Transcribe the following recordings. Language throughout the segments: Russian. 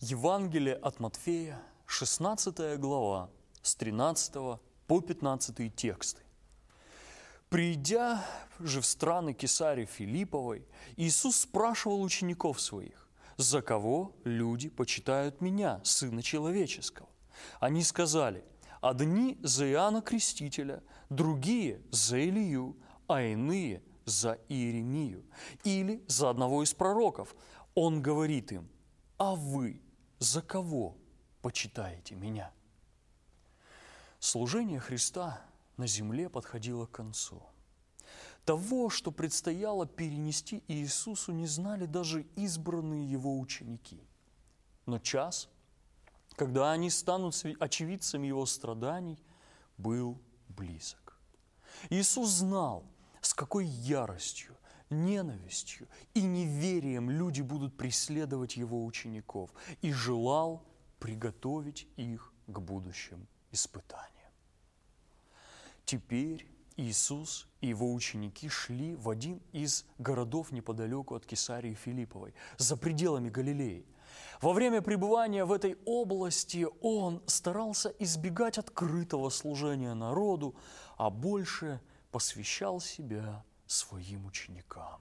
Евангелие от Матфея, 16 глава, с 13 по 15 тексты. «Придя же в страны Кесарии Филипповой, Иисус спрашивал учеников своих: „За кого люди почитают Меня, Сына Человеческого?“ Они сказали: „Одни за Иоанна Крестителя, другие за Илию, а иные за Иеремию или за одного из пророков“. Он говорит им: „А вы за кого почитаете Меня?“» Служение Христа на земле подходило к концу. Того, что предстояло перенести Иисусу, не знали даже избранные Его ученики. Но час, когда они станут очевидцами Его страданий, был близок. Иисус знал, с какой яростью, ненавистью и неверием люди будут преследовать Его учеников, и желал приготовить их к будущим испытаниям. Теперь Иисус и Его ученики шли в один из городов неподалеку от Кесарии Филипповой, за пределами Галилеи. Во время пребывания в этой области Он старался избегать открытого служения народу, а больше посвящал себя своим ученикам.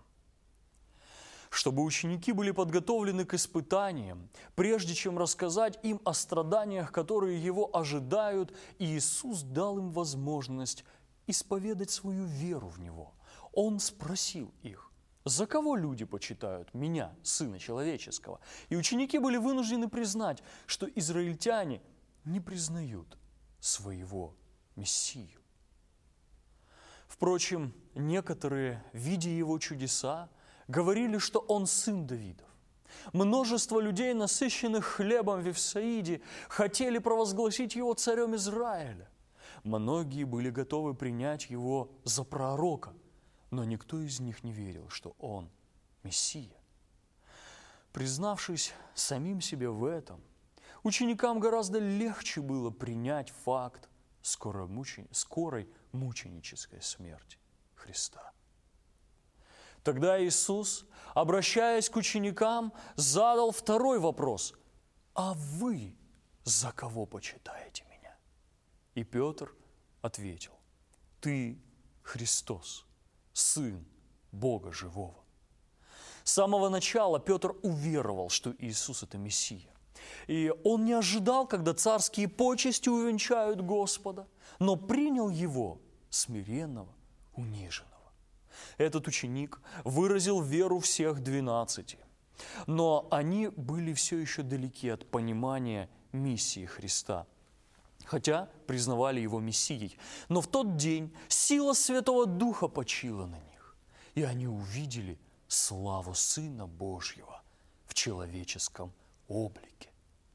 Чтобы ученики были подготовлены к испытаниям, прежде чем рассказать им о страданиях, которые Его ожидают, Иисус дал им возможность исповедать свою веру в Него. Он спросил их: «За кого люди почитают Меня, Сына Человеческого?» И ученики были вынуждены признать, что израильтяне не признают своего Мессию. Впрочем, некоторые, видя Его чудеса, говорили, что Он сын Давидов. Множество людей, насыщенных хлебом в Вифсаиде, хотели провозгласить Его царем Израиля. Многие были готовы принять Его за пророка, но никто из них не верил, что Он Мессия. Признавшись самим себе в этом, ученикам гораздо легче было принять факт скорой мученической смерти Христа. Тогда Иисус, обращаясь к ученикам, задал второй вопрос: «А вы за кого почитаете Меня?» И Петр ответил: «Ты Христос, Сын Бога Живого». С самого начала Петр уверовал, что Иисус – это Мессия. И он не ожидал, когда царские почести увенчают Господа, но принял Его смиренного, униженного. Этот ученик выразил веру всех 12, но они были все еще далеки от понимания миссии Христа, хотя признавали Его Мессией. Но в тот день сила Святого Духа почила на них, и они увидели славу Сына Божьего в человеческом облике.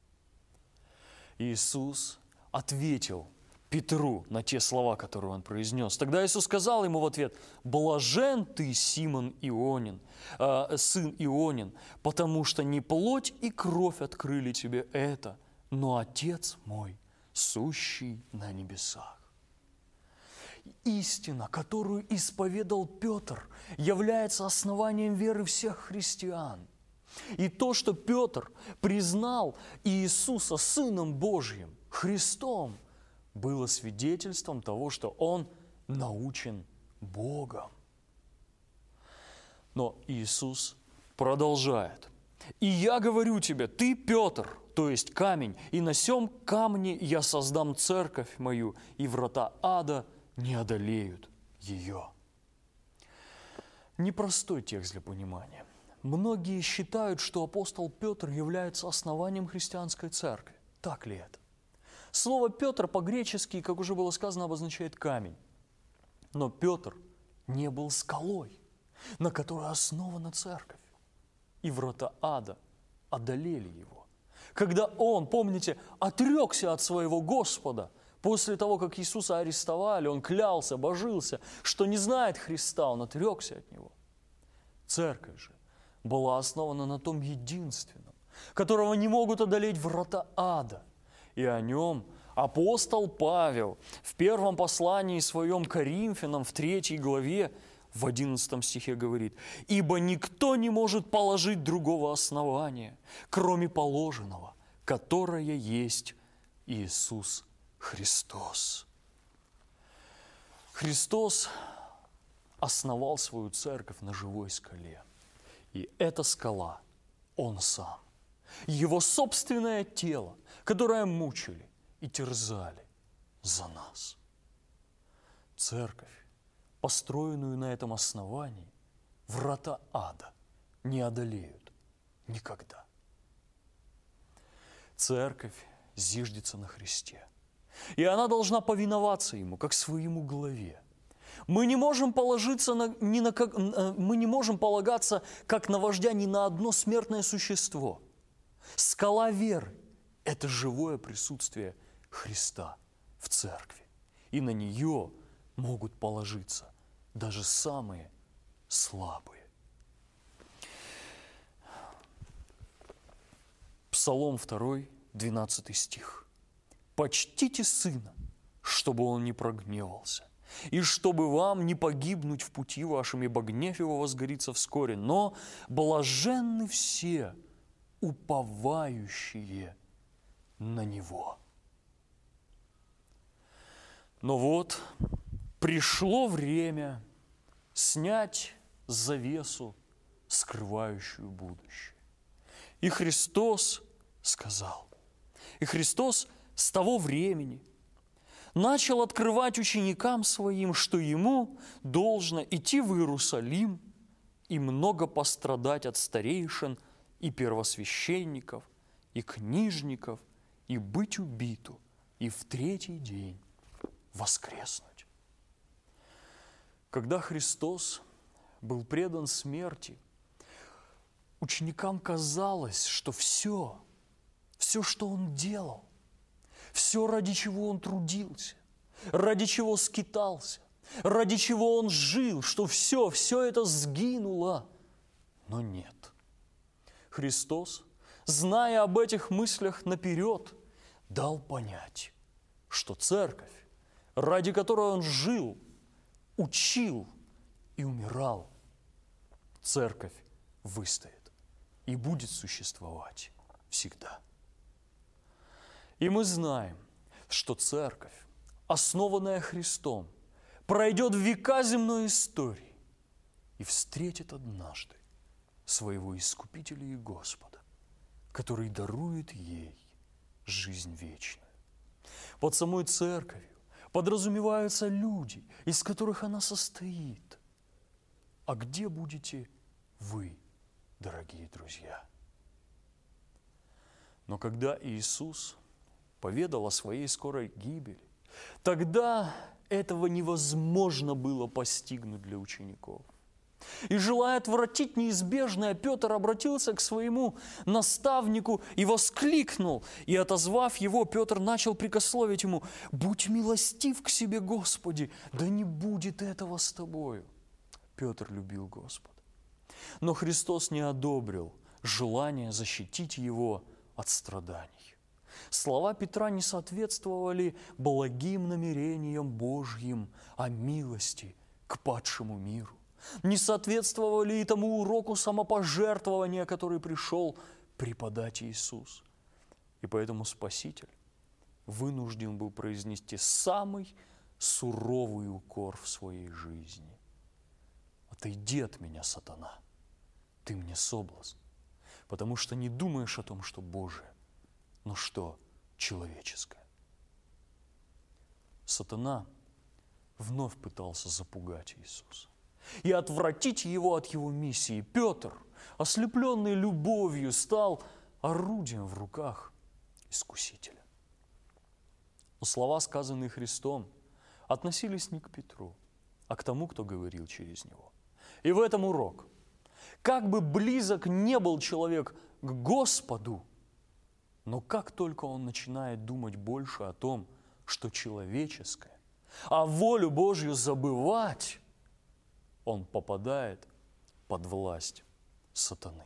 Иисус ответил Петру на те слова, которые он произнес. Тогда Иисус сказал ему в ответ: «Блажен ты, Симон Ионин, сын Ионин, потому что не плоть и кровь открыли тебе это, но Отец мой, сущий на небесах». Истина, которую исповедал Петр, является основанием веры всех христиан. И то, что Петр признал Иисуса Сыном Божьим, Христом, было свидетельством того, что он научен Богом. Но Иисус продолжает: «И я говорю тебе, ты Петр, то есть камень, и на сем камне я создам церковь мою, и врата ада не одолеют ее». Непростой текст для понимания. Многие считают, что апостол Петр является основанием христианской церкви. Так ли это? Слово «Петр» по-гречески, как уже было сказано, обозначает камень. Но Петр не был скалой, на которой основана церковь. И врата ада одолели его. Когда он, помните, отрекся от своего Господа, после того, как Иисуса арестовали, он клялся, божился, что не знает Христа, он отрекся от Него. Церковь же была основана на том единственном, которого не могут одолеть врата ада. И о нем апостол Павел в первом послании своем Коринфянам в 3 главе в 11 стихе говорит: «Ибо никто не может положить другого основания, кроме положенного, которая есть Иисус Христос. Христос основал свою церковь на живой скале. И эта скала – Он Сам. Его собственное тело, которое мучили и терзали за нас. Церковь, построенную на этом основании, врата ада не одолеют никогда. Церковь зиждется на Христе, и она должна повиноваться Ему, как своему главе. Мы не можем полагаться как на вождя ни на одно смертное существо. Скала веры – это живое присутствие Христа в церкви, и на нее могут положиться даже самые слабые. Псалом 2, 12 стих. «Почтите сына, чтобы он не прогневался, и чтобы вам не погибнуть в пути вашем, ибо гнев его возгорится вскоре. Но блаженны все, уповающие на него». Но вот пришло время снять завесу, скрывающую будущее. И Христос сказал, и Христос с того времени начал открывать ученикам своим, что Ему должно идти в Иерусалим и много пострадать от старейшин и первосвященников, и книжников, и быть убиту, и в третий день воскреснуть. Когда Христос был предан смерти, ученикам казалось, что все, что Он делал, все, ради чего Он трудился, ради чего скитался, ради чего Он жил, что все это сгинуло. Но нет. Христос, зная об этих мыслях наперед, дал понять, что церковь, ради которой Он жил, учил и умирал, церковь выстоит и будет существовать всегда. И мы знаем, что церковь, основанная Христом, пройдет века земной истории и встретит однажды своего Искупителя и Господа, который дарует ей жизнь вечную. Под самой церковью подразумеваются люди, из которых она состоит. А где будете вы, дорогие друзья? Но когда Иисус поведал о своей скорой гибели, тогда этого невозможно было постигнуть для учеников. И, желая отвратить неизбежное, Петр обратился к своему наставнику и воскликнул. И, отозвав его, Петр начал прикословить ему: «Будь милостив к себе, Господи, да не будет этого с тобою». Петр любил Господа. Но Христос не одобрил желание защитить его от страданий. Слова Петра не соответствовали благим намерениям Божьим о милости к падшему миру. Не соответствовали и тому уроку самопожертвования, который пришел преподать Иисус. И поэтому Спаситель вынужден был произнести самый суровый укор в своей жизни. «Отойди от меня, сатана, ты мне соблазн, потому что не думаешь о том, что Божие, но что человеческое». Сатана вновь пытался запугать Иисуса и отвратить его от его миссии. Петр, ослепленный любовью, стал орудием в руках Искусителя. Но слова, сказанные Христом, относились не к Петру, а к тому, кто говорил через него. И в этом урок. Как бы близок не был человек к Господу, но как только он начинает думать больше о том, что человеческое, а волю Божью забывать, он попадает под власть сатаны.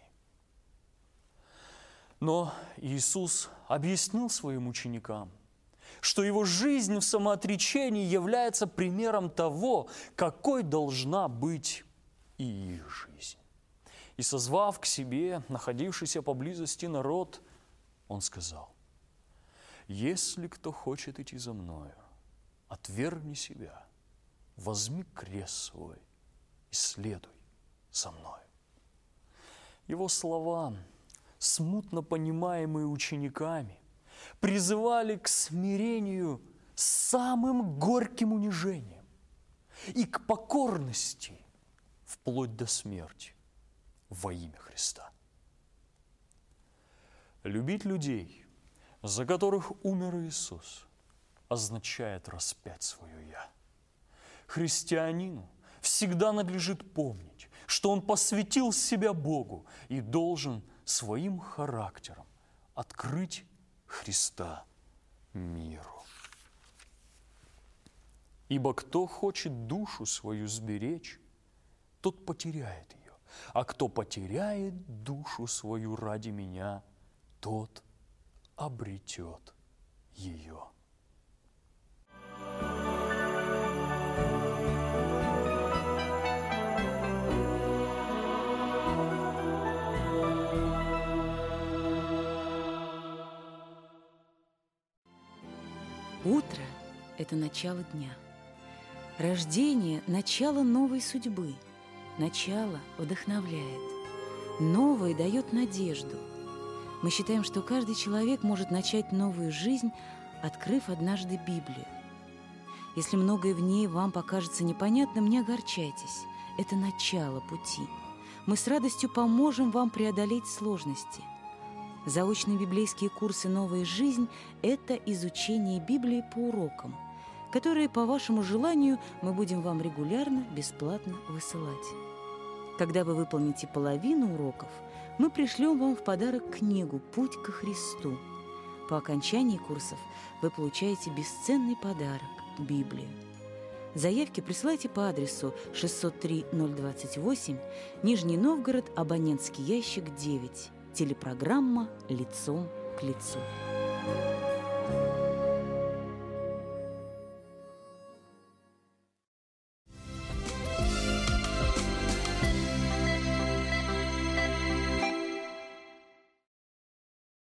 Но Иисус объяснил своим ученикам, что его жизнь в самоотречении является примером того, какой должна быть и их жизнь. И созвав к себе находившийся поблизости народ, он сказал: Если кто хочет идти за мною, отвергни себя, возьми крест свой и следуй за мною. Его слова, смутно понимаемые учениками, призывали к смирению с самым горьким унижением и к покорности вплоть до смерти во имя Христа. Любить людей, за которых умер Иисус, означает распять свое «я». Христианину всегда надлежит помнить, что он посвятил себя Богу и должен своим характером открыть Христа миру. Ибо кто хочет душу свою сберечь, тот потеряет ее, а кто потеряет душу свою ради меня, тот обретет ее. Утро – это начало дня. Рождение – начало новой судьбы. Начало вдохновляет. Новое дает надежду. Мы считаем, что каждый человек может начать новую жизнь, открыв однажды Библию. Если многое в ней вам покажется непонятным, не огорчайтесь. Это начало пути. Мы с радостью поможем вам преодолеть сложности. Заочные библейские курсы «Новая жизнь» – это изучение Библии по урокам, которые, по вашему желанию, мы будем вам регулярно, бесплатно высылать. Когда вы выполните половину уроков, мы пришлем вам в подарок книгу «Путь ко Христу». По окончании курсов вы получаете бесценный подарок – Библию. Заявки присылайте по адресу 603-028, Нижний Новгород, абонентский ящик 9. Телепрограмма «Лицом к лицу».